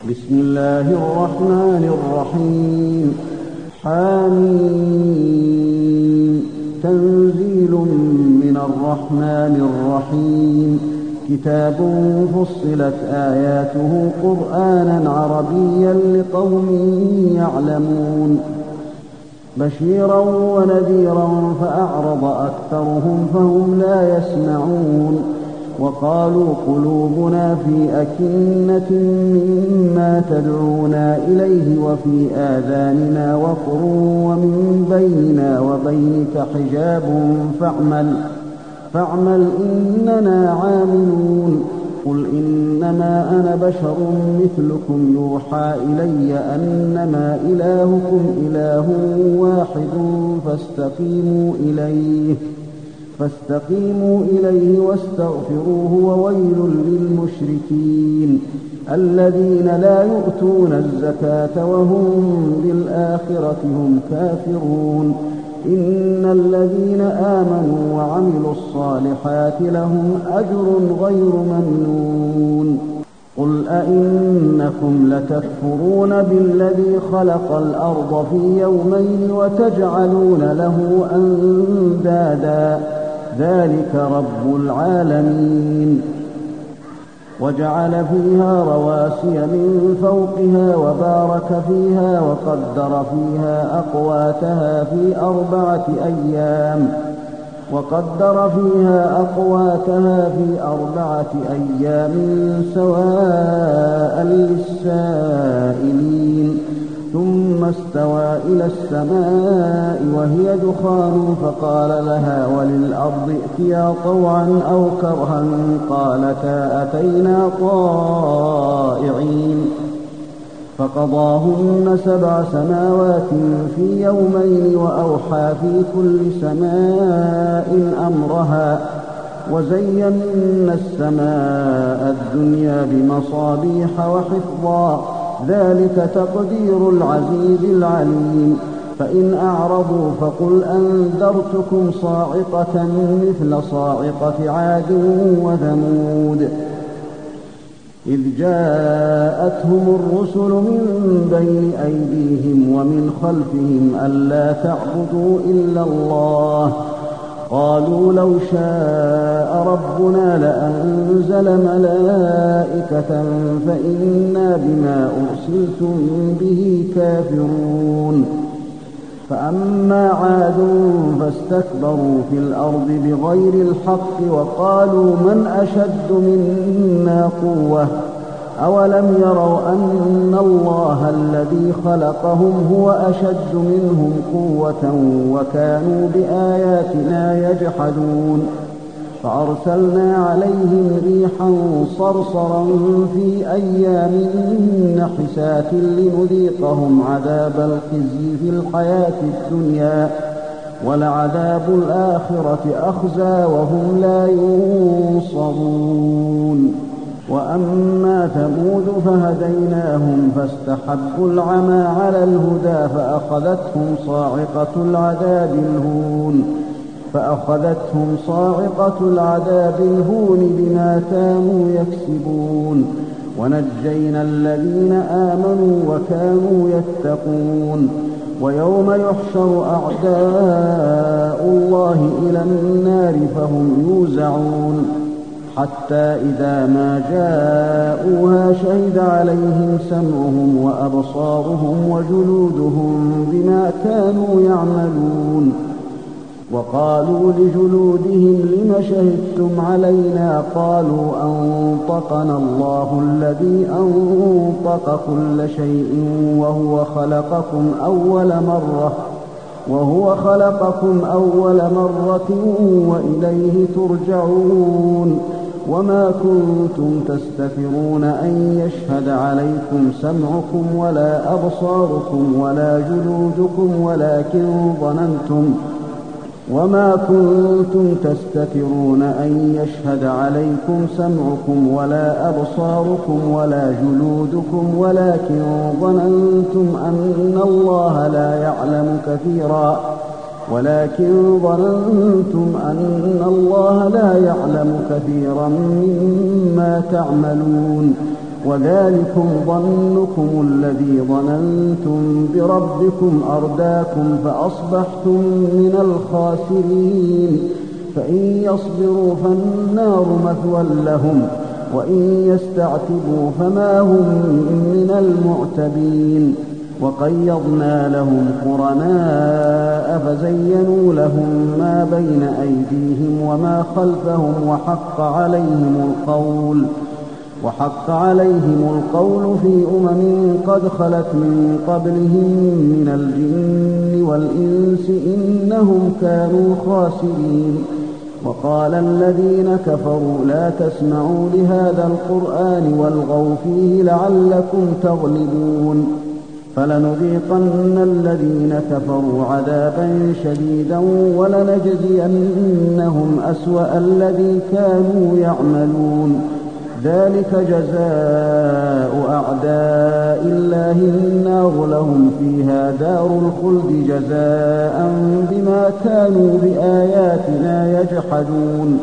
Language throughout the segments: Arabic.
بسم الله الرحمن الرحيم. حميم. تنزيل من الرحمن الرحيم. كتاب فصلت آياته قرآنا عربيا لقوم يعلمون بشيرا ونذيرا فأعرض أكثرهم فهم لا يسمعون وقالوا قلوبنا في أكنة مما تدعونا إليه وفي آذاننا وقر ومن بيننا وبينك حجاب فاعمل إننا عاملون. قل إنما أنا بشر مثلكم يوحى إلي أنما إلهكم إله واحد فاستقيموا إليه واستغفروه وويل للمشركين الذين لا يؤتون الزكاة وهم بالآخرة هم كافرون. إن الذين آمنوا وعملوا الصالحات لهم أجر غير ممنون. قل أئنكم لتكفرون بالذي خلق الأرض في يومين وتجعلون له أندادا ذلك رب العالمين. وجعل فيها رواسي من فوقها وبارك فيها وقدر فيها أقواتها في أربعة أيام سواء للسائلين. ثم استوى إلى السماء وهي دخان فقال لها وللأرض ائتيا طوعا أو كرها قالتا أتينا طائعين. فقضاهن 7 سماوات في يومين وأوحى في كل سماء أمرها وزينا السماء الدنيا بمصابيح وحفظا ذلك تقدير العزيز العليم. فإن أعرضوا فقل أنذرتكم صاعقة مثل صاعقة عاد وثمود إذ جاءتهم الرسل من بين أيديهم ومن خلفهم ألا تعبدوا إلا الله قالوا لو شاء ربنا لأنزل ملائكة فإنا بما أرسلتم به كافرون. فأما عاد فاستكبروا في الأرض بغير الحق وقالوا من أشد منا قوة أولم يروا أن الله الذي خلقهم هو أشد منهم قوة وكانوا بآياتنا يجحدون. فأرسلنا عليهم ريحا صرصرا في أيام نحسات لنذيقهم عذاب الخزي في الحياة الدنيا ولعذاب الآخرة أخزى وهم لا ينصرون. وأما ثمود فهديناهم فاستحبوا العمى على الهدى فأخذتهم صاعقة العذاب الهون بما كانوا يكسبون. ونجينا الذين آمنوا وكانوا يتقون. ويوم يحشر أعداء الله إلى النار فهم يوزعون حتى إذا ما جاءوها شهد عليهم سمعهم وأبصارهم وجلودهم بما كانوا يعملون. وقالوا لجلودهم لم شهدتم علينا قالوا أنطقنا الله الذي أنطق كل شيء وهو خلقكم أول مرة وإليه ترجعون. وما كنتم تستترون أن يشهد عليكم سمعكم ولا أبصاركم ولا جلودكم ولكن ظننتم أن الله لا يعلم كثيرا مما تعملون. وذلكم ظنكم الذي ظننتم بربكم أرداكم فأصبحتم من الخاسرين فإن يصبروا فالنار مثوى لهم وإن يستعتبوا فما هم من المعتبين وقيضنا لهم قرناء فزينوا لهم ما بين أيديهم وما خلفهم وحق عليهم القول في قد خلت من قبلهم من الجن والإنس إنهم كانوا خاسرين وقال الذين كفروا لا تسمعوا لهذا القرآن والغوا فيه لعلكم تغلبون فلنذيقن الذين كفروا عذابا شديدا ولنجزينهم أسوأ الذي كانوا يعملون ذلك جزاء أعداء الله النار لهم فيها دار الخلد جزاء بما كانوا بآياتنا يجحدون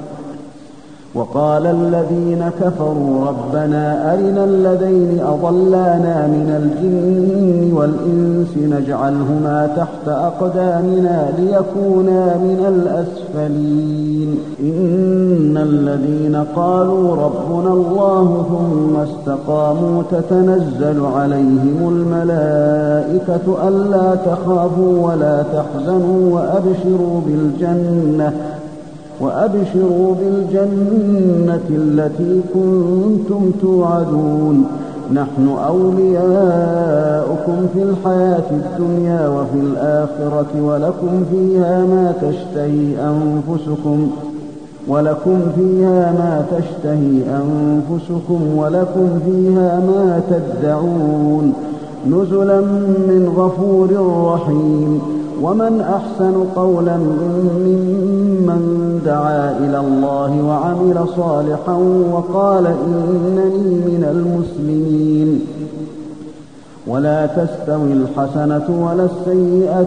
وقال الذين كفروا ربنا أرنا الذين أضلانا من الجن والإنس نجعلهما تحت أقدامنا ليكونا من الأسفلين إن الذين قالوا ربنا الله ثم استقاموا تتنزل عليهم الملائكة ألا تخافوا ولا تحزنوا وأبشروا بالجنة التي كنتم توعدون نحن أولياؤكم في الحياة الدنيا وفي الآخرة ولكم فيها ما تشتهي أنفسكم ولكم فيها ما تدعون نزلا من غفور رحيم ومن أحسن قولا ممن دعا إلى الله وعمل صالحا وقال إنني من المسلمين ولا تستوي الحسنة ولا السيئة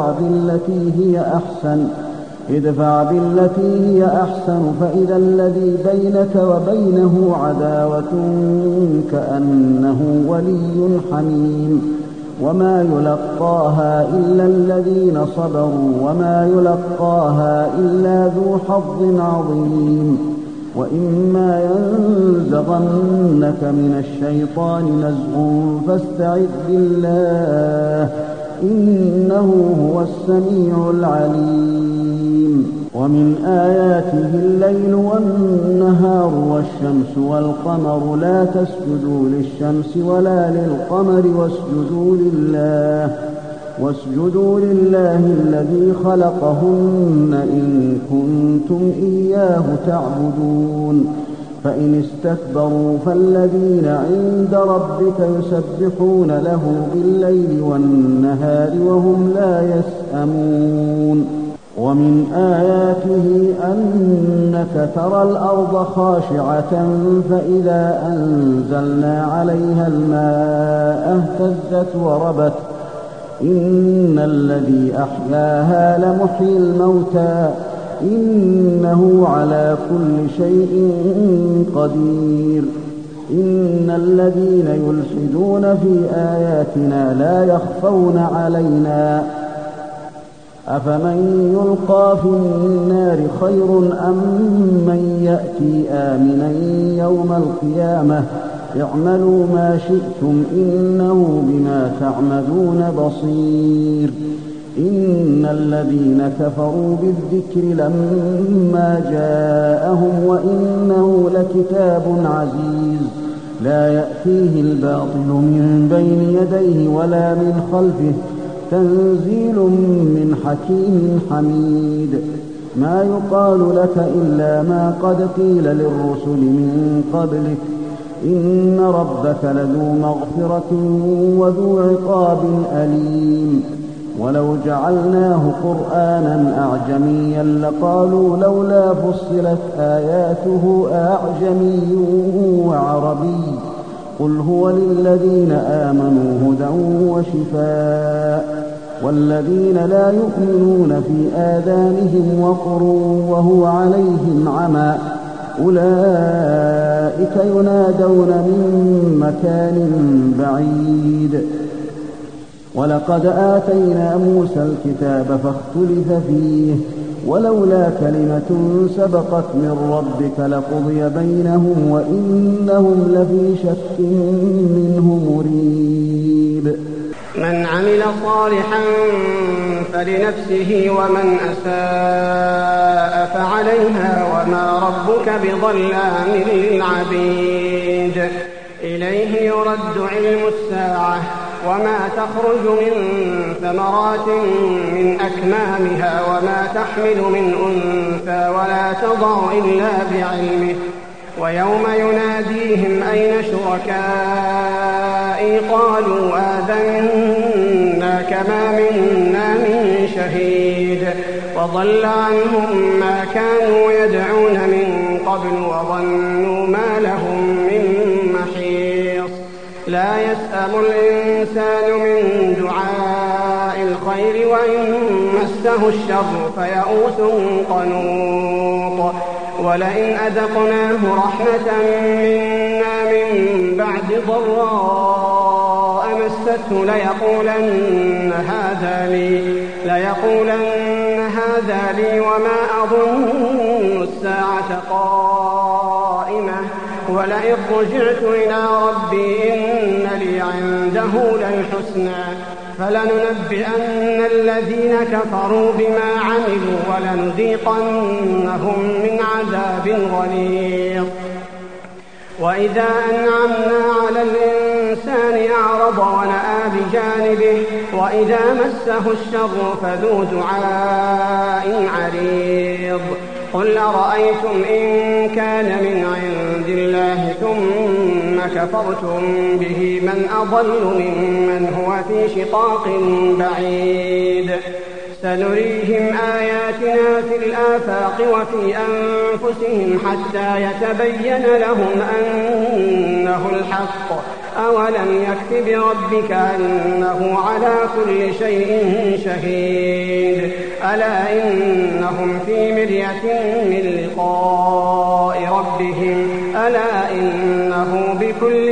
ادفع بالتي هي أحسن فإذا الذي بينك وبينه عداوة كأنه ولي حميم وما يلقاها إلا الذين صبروا وما يلقاها إلا ذو حظ عظيم وإما ينزغنك من الشيطان نزغ فاستعذ بالله إنه هو السميع العليم ومن آياته الليل والنهار والشمس والقمر لا تسجدوا للشمس ولا للقمر واسجدوا لله الذي خلقهن إن كنتم إياه تعبدون فإن استكبروا فالذين عند ربك يسبحون له بالليل والنهار وهم لا يسأمون ومن آياته أنك ترى الأرض خاشعة فإذا أنزلنا عليها الماء اهتزت وربت إن الذي أحياها لمحيي الموتى إنه على كل شيء قدير إن الذين يلحدون في آياتنا لا يخفون علينا أفمن يلقى في النار خير أم من يأتي آمنا يوم القيامة اعملوا ما شئتم إنه بما تعملون بصير إن الذين كفروا بالذكر لما جاءهم وإنه لكتاب عزيز لا يأتيه الباطل من بين يديه ولا من خلفه تنزيل من حكيم حميد ما يقال لك إلا ما قد قيل للرسل من قبلك إن ربك لذو مغفرة وذو عقاب أليم ولو جعلناه قرآنا أعجميا لقالوا لولا فصلت آياته أعجمي وعربي قل هو للذين آمنوا هدى وشفاء والذين لا يؤمنون في آذانهم وقر وهو عليهم عمى أولئك ينادون من مكان بعيد. ولقد آتينا موسى الكتاب فاختلف فيه ولولا كلمة سبقت من ربك لقضي بينهم وإنهم لفي شك منه مريب. من عمل صالحا فلنفسه ومن أساء فعليها وما ربك بظلام للعبيد. إليه يرد علم الساعة وما تخرج من ثمرات من أكمامها وما تحمل من أنثى ولا تضع إلا بعلمه. ويوم يناديهم أين شركائي قالوا آذنا كما منا من شهيد. وضل عنهم ما كانوا يدعون من قبل وظنوا ما لهم من محيص. لا يسأم الإنسان من دعاء الخير وإن مسه الشر فيئوس قنوط. ولئن أذقناه رحمة منا من بعد ضراء مسته ليقولن هذا لي وما أظن الساعة قائمة ولئن رجعت إلى ربي إن لي عنده للحسنى فلننبئن الذين كفروا بما عملوا ولنذيقنهم من عذاب غليظ. وإذا أنعمنا على الإنسان أعرض ونأى بجانبه وإذا مسه الشر فذو دعاء عريض. قل أرأيتم إن كان من عند الله ثم كفرتم به من أضل ممن هو في شقاق بعيد. سنريهم آياتنا في الآفاق وفي أنفسهم حتى يتبين لهم أنه الحق. أولم يكف بربك أنه على كل شيء شهيد. ألا إنهم في مرية من لقاء ربهم ألا إنه بكل